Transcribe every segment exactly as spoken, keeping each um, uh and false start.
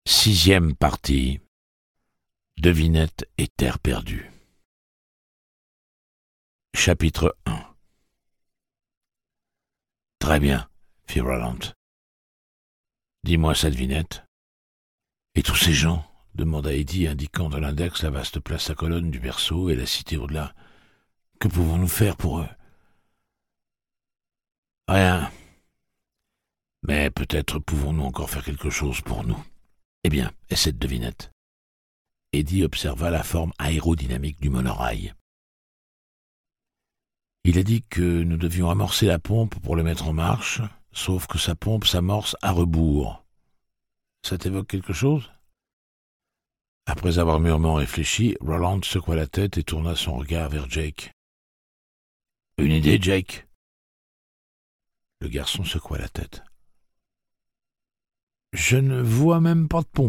Sixième partie. Devinette et terre perdue. Chapitre un. Très bien, fit Roland. Dis-moi sa devinette. Et tous ces gens, demanda Eddie, indiquant de l'index la vaste place à colonnes du berceau et la cité au-delà. Que pouvons-nous faire pour eux? Rien. Mais peut-être pouvons-nous encore faire quelque chose pour nous. Eh bien, et cette devinette? Eddie observa la forme aérodynamique du monorail. Il a dit que nous devions amorcer la pompe pour le mettre en marche, sauf que sa pompe s'amorce à rebours. Ça t'évoque quelque chose? Après avoir mûrement réfléchi, Roland secoua la tête et tourna son regard vers Jake. « Une idée, Jake ?» Le garçon secoua la tête. « Je ne vois même pas de pompe. »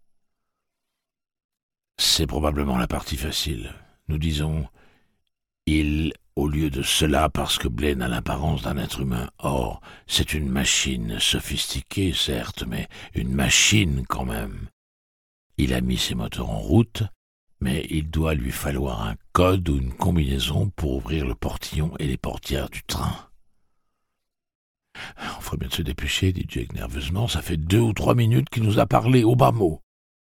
C'est probablement la partie facile. Nous disons « il » au lieu de cela parce que Blaine a l'apparence d'un être humain. Or, c'est une machine sophistiquée, certes, mais une machine quand même. Il a mis ses moteurs en route, mais il doit lui falloir un code ou une combinaison pour ouvrir le portillon et les portières du train. « On ferait bien de se dépêcher, dit Jake nerveusement. Ça fait deux ou trois minutes qu'il nous a parlé au bas mot.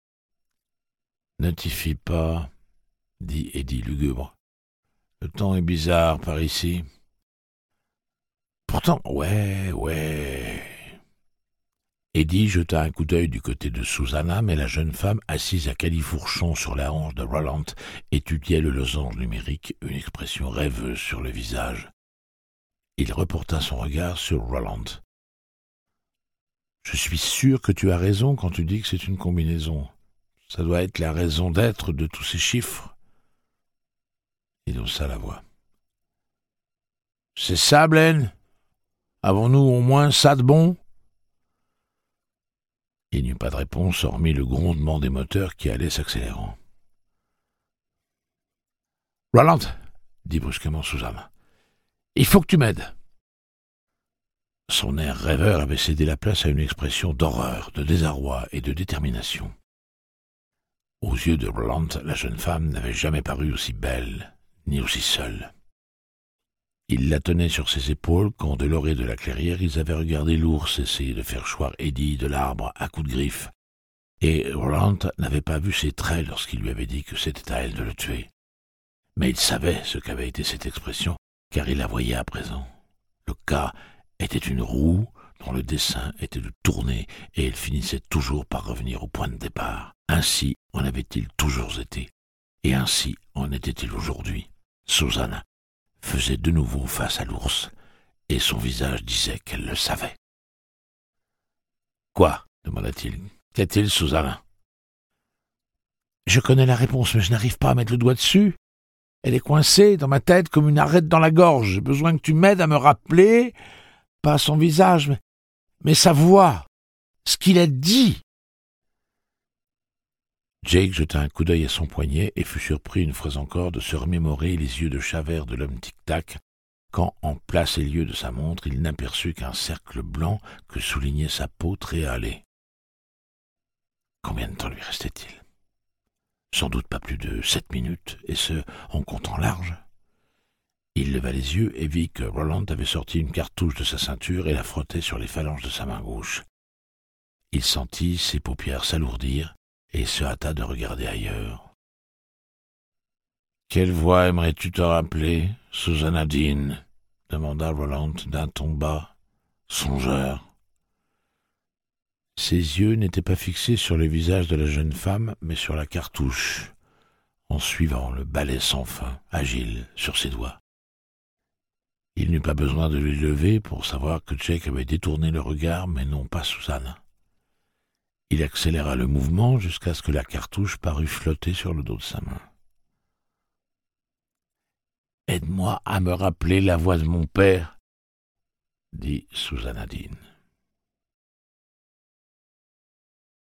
Ne t'y fie pas, dit Eddie lugubre. Le temps est bizarre par ici. Pourtant, ouais, ouais. Eddie jeta un coup d'œil du côté de Susanna, mais la jeune femme, assise à califourchon sur la hanche de Roland, étudiait le losange numérique, une expression rêveuse sur le visage. Il reporta son regard sur Roland. « Je suis sûr que tu as raison quand tu dis que c'est une combinaison. Ça doit être la raison d'être de tous ces chiffres. » Il haussa la voix. « C'est ça, Blaine? Avons-nous au moins ça de bon ?» Il n'y eut pas de réponse, hormis le grondement des moteurs qui allaient s'accélérant. « Roland, dit brusquement Susanna, il faut que tu m'aides. » Son air rêveur avait cédé la place à une expression d'horreur, de désarroi et de détermination. Aux yeux de Roland, la jeune femme n'avait jamais paru aussi belle, ni aussi seule. Il la tenait sur ses épaules quand, de l'orée de la clairière, ils avaient regardé l'ours essayer de faire choir Eddie de l'arbre à coups de griffe, et Roland n'avait pas vu ses traits lorsqu'il lui avait dit que c'était à elle de le tuer. Mais il savait ce qu'avait été cette expression, car il la voyait à présent. Le cas était une roue dont le dessein était de tourner, et elle finissait toujours par revenir au point de départ. Ainsi en avait-il toujours été, et ainsi en était-il aujourd'hui. Susanna faisait de nouveau face à l'ours, et son visage disait qu'elle le savait. « Quoi ?» demanda-t-il. « Qu'est-il, Susanna ?»« Je connais la réponse, mais je n'arrive pas à mettre le doigt dessus. Elle est coincée dans ma tête comme une arête dans la gorge. J'ai besoin que tu m'aides à me rappeler, pas son visage, mais, mais sa voix, ce qu'il a dit. » Jake jeta un coup d'œil à son poignet et fut surpris une fois encore de se remémorer les yeux de chavert de l'homme tic-tac, quand, en place et lieu de sa montre, il n'aperçut qu'un cercle blanc que soulignait sa peau très hâlée. Combien de temps lui restait-il? Sans doute pas plus de sept minutes, et ce, en comptant large. Il leva les yeux et vit que Roland avait sorti une cartouche de sa ceinture et la frottait sur les phalanges de sa main gauche. Il sentit ses paupières s'alourdir, et se hâta de regarder ailleurs. « Quelle voix aimerais-tu te rappeler, Susanna Dean ?» demanda Roland d'un ton bas, songeur. Ses yeux n'étaient pas fixés sur le visage de la jeune femme, mais sur la cartouche, en suivant le balai sans fin, agile, sur ses doigts. Il n'eut pas besoin de lui lever pour savoir que Jake avait détourné le regard, mais non pas Susanna. Il accéléra le mouvement jusqu'à ce que la cartouche parût flotter sur le dos de sa main. « Aide-moi à me rappeler la voix de mon père, dit Susanna Dean.